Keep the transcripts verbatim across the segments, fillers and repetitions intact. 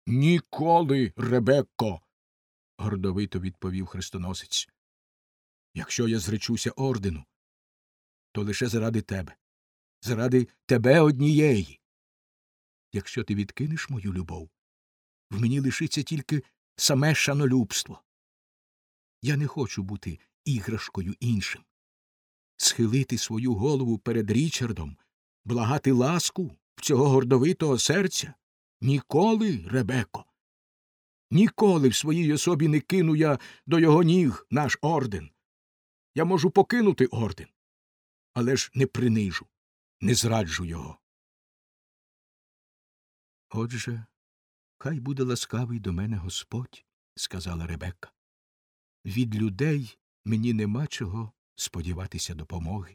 Ніколи, Ребекко, гордовито відповів хрестоносець. Якщо я зречуся ордену, то лише заради тебе, заради тебе однієї. Якщо ти відкинеш мою любов, в мені лишиться тільки саме шанолюбство. Я не хочу бути іграшкою іншим. Схилити свою голову перед Річардом, благати ласку в цього гордовитого серця? Ніколи, Ребекко. Ніколи в своїй особі не кину я до його ніг наш орден. Я можу покинути орден, але ж не принижу, не зраджу його. Отже, хай буде ласкавий до мене Господь, сказала Ребекка. Від людей мені нема чого сподіватися допомоги.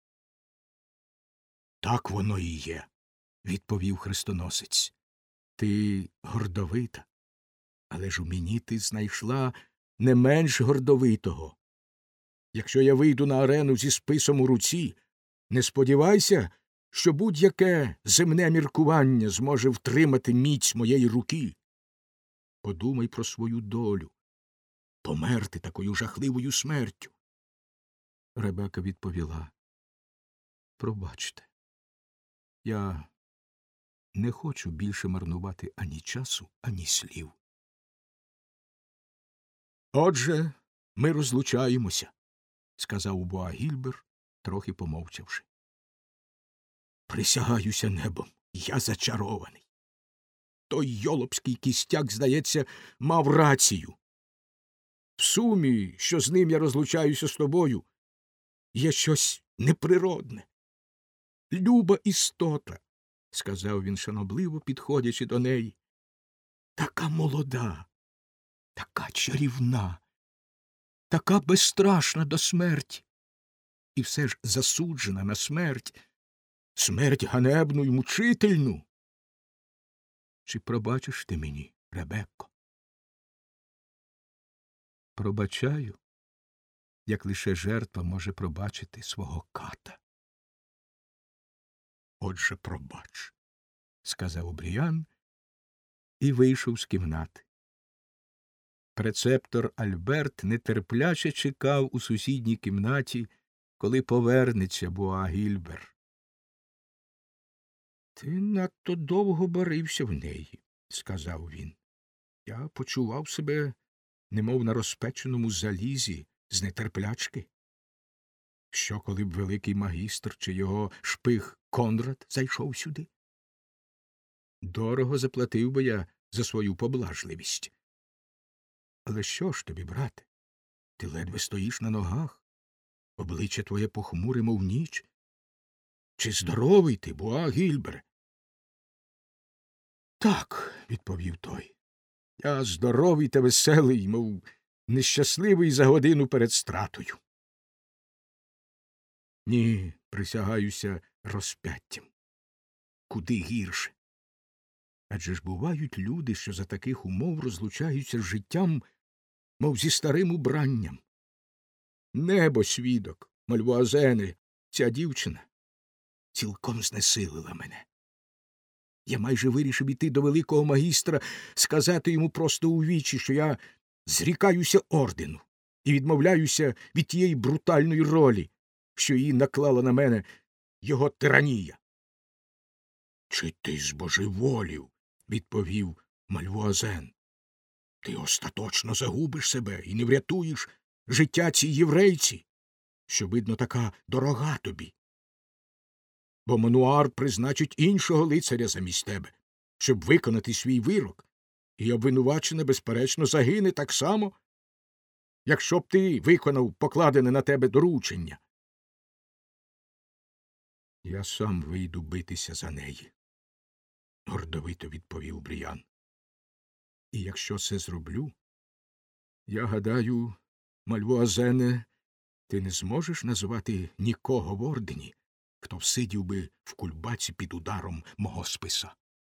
Так воно і є, відповів хрестоносець. Ти гордовита, але ж у мені ти знайшла не менш гордовитого. Якщо я вийду на арену зі списом у руці, не сподівайся, що будь-яке земне міркування зможе втримати міць моєї руки. Подумай про свою долю. Померти такою жахливою смертю. Ребека відповіла. Пробачте, я не хочу більше марнувати ані часу, ані слів. Отже, ми розлучаємося, сказав Буагільбер, трохи помовчавши. Присягаюся небом, я зачарований. Той йолопський кістяк, здається, мав рацію. В сумі, що з ним я розлучаюся з тобою, є щось неприродне. Люба істота, сказав він шанобливо, підходячи до неї. Така молода, така чарівна, така безстрашна до смерті. І все ж засуджена на смерть, смерть ганебну й мучительну. Чи пробачиш ти мені, Ребекко? Пробачаю, як лише жертва може пробачити свого ката. Отже, пробач, сказав Бріан і вийшов з кімнати. Прецептор Альберт нетерпляче чекав у сусідній кімнаті, коли повернеться Буагільбер. Ти надто довго барився в неї, сказав він. Я почував себе, немов на розпеченому залізі, з нетерплячки. Що, коли б великий магістр чи його шпиг Конрад зайшов сюди? Дорого заплатив би я за свою поблажливість. Але що ж тобі, брате? Ти ледве стоїш на ногах, обличчя твоє похмуре, мов ніч. Чи здоровий ти, Буагільбере? Так, відповів той. Я здоровий та веселий, мов нещасливий за годину перед стратою. Ні, присягаюся розп'яттям. Куди гірше. Адже ж бувають люди, що за таких умов розлучаються з життям, мов зі старим убранням. Небо свідок, Мальвуазене, ця дівчина цілком знесилила мене. Я майже вирішив іти до великого магістра, сказати йому просто у вічі, що я зрікаюся ордену і відмовляюся від тієї брутальної ролі, що її наклала на мене його тиранія. — Чи ти збожеволів? — відповів Мальвуазен. — Ти остаточно загубиш себе і не врятуєш життя цій єврейці, що, видно, така дорога тобі. Бо Мануар призначить іншого лицаря замість тебе, щоб виконати свій вирок, і обвинувачена, безперечно, загине так само, якщо б ти виконав покладене на тебе доручення. — Я сам вийду битися за неї, — гордовито відповів Бріан. — І якщо це зроблю, я гадаю, Мальвуазене, ти не зможеш назвати нікого в ордені, хто всидів би в кульбаці під ударом мого списа.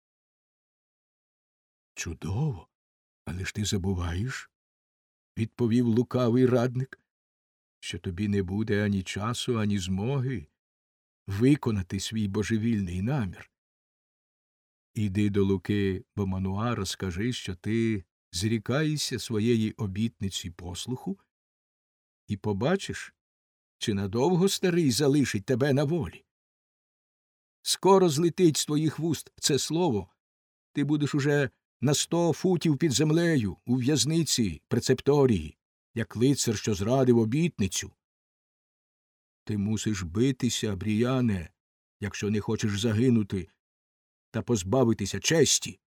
— Чудово, але ж ти забуваєш, — відповів лукавий радник, — що тобі не буде ані часу, ані змоги виконати свій божевільний намір. Іди до Луки Бомануара, скажи, що ти зрікаєшся своєї обітниці послуху, і побачиш, чи надовго старий залишить тебе на волі. Скоро злетить з твоїх вуст це слово, ти будеш уже на сто футів під землею, у в'язниці, прецепторії, як лицар, що зрадив обітницю. Ти мусиш битися, Бріяне, якщо не хочеш загинути та позбавитися честі.